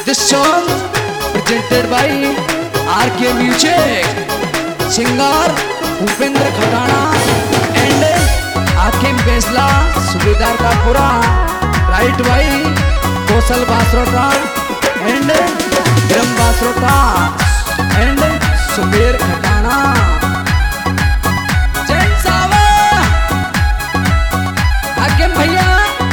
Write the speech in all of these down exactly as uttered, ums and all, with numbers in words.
This song presented by R K Music, singer Bhupendra Khatana and आखिम बेसला सुबेदार का पूरा right भाई कौशल बासरोटा and Brahma बासरोटा and Sumer Khatana. आखिम भैया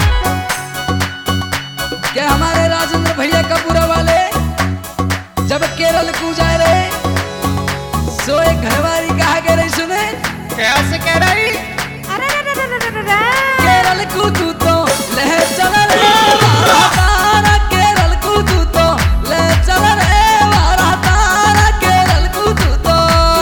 क्या हमारे राजेंद्र भैया का पूरा वाले जब केरल को जा रहे सो एक घरवाली कहा के रही सुने कैसे कह रही केरल को तू तो ले चल रे वारा तारा केरल को तू तो ले चल रे वारा तारा केरल को तू तो।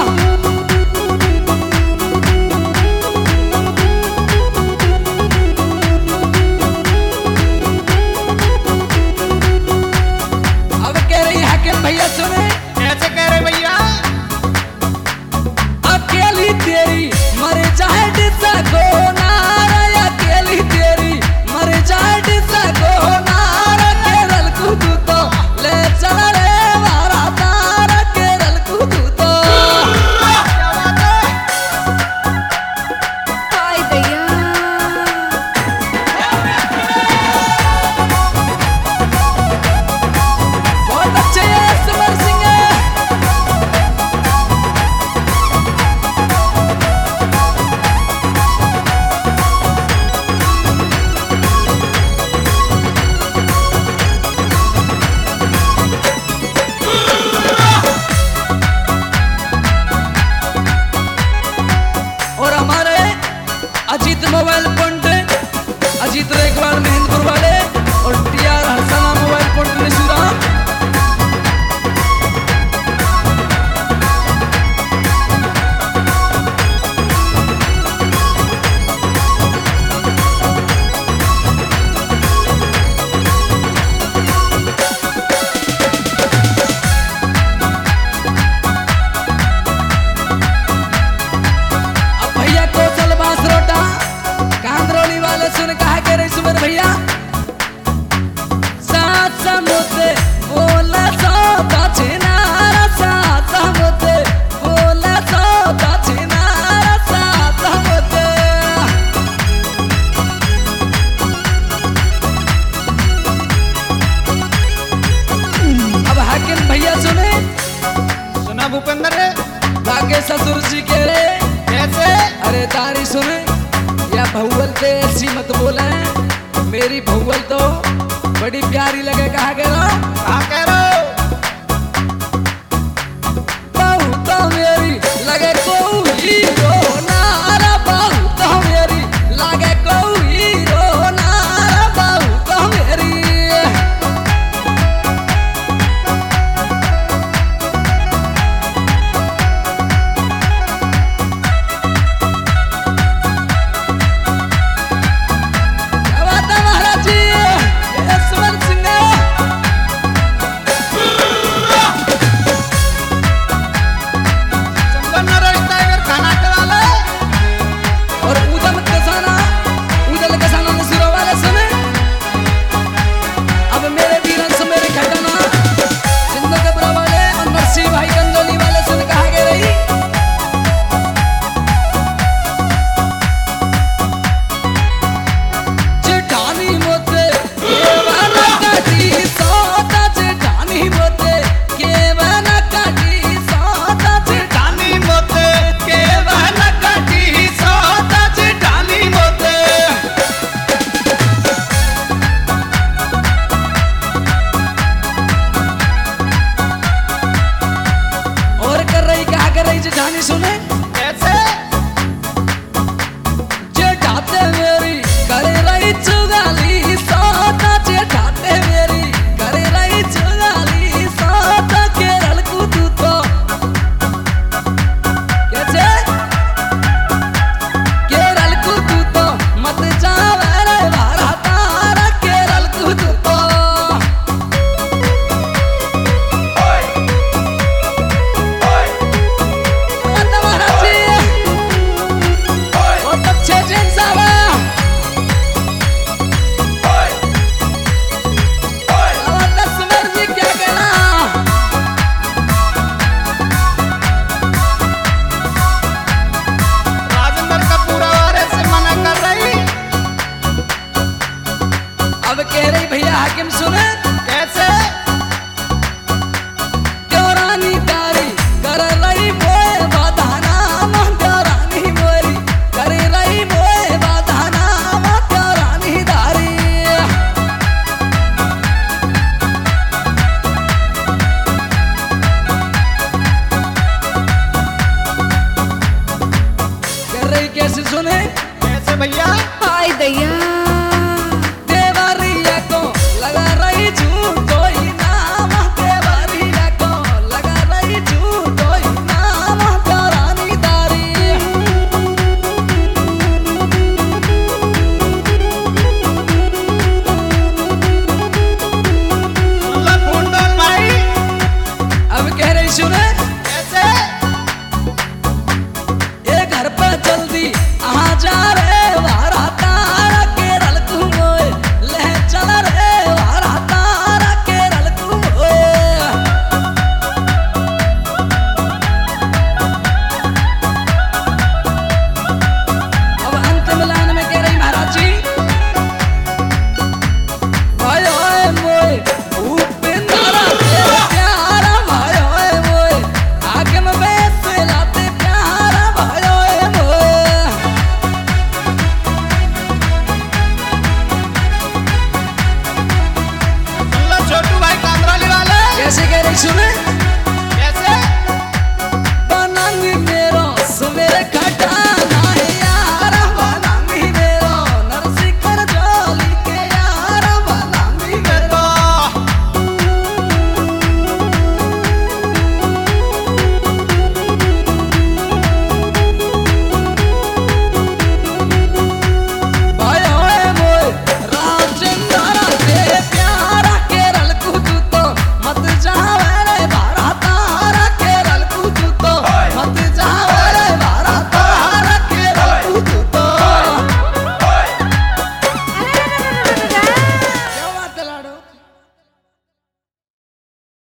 अब कह रही हाकिम भैया सुने कैसे कह रहे भैया अकेली तेरी मर जाए डिसा को नारा अकेली तेरी मर जाए डिसा को नारा केरल को तू तो ले चल रे वारा तारा केरल को तू तो। हाय भैया बहुत अच्छे हैं समर सिंह। और हमारे अजीत मोबाइल पॉइंट अजीत रेखवाल महेंद्रपुर वाले और T R Harsana mobile point Nishura. अब भैया कौशल बासरोटा कांद्रोली वाले सुन कहा के रही सुमर भैया सात समुद्र बोला सो दक्षिणारा सात समुद्र बोला सो दक्षिणारा सात समुद्र। अब हाकिम भैया सुने सुना भूपेंद्र रे भाग्य ससुर जी के रे कैसे अरे तारी सुने या भौवल ते ऐसी मत बोले मेरी भौवल तो बड़ी प्यारी लगे कहा के ना कहा कह रहे हो बहू तो मेरी लगे को हीरो नारा बहू तो मेरी लगे को हीरो नारा बहू तो मेरी। क्या बात है महाराज जी ये सुमन सिंह संपन्न रहिता है खाना चला और उदम कसाना उदल कसाना नसीरो वाले सुने अब मेरे वीरंस मेरे खटाना सिंधु कबरा वाले और नरसी भाई गंजोली वाले सुन कहा के रही जेठानी मोते केवना काटी सोता जेठानी मोते केवना काटी सोता जेठानी मोते केवना काटी सोता जेठानी मोते। और कर रही क्या कर रही जेठानी सुने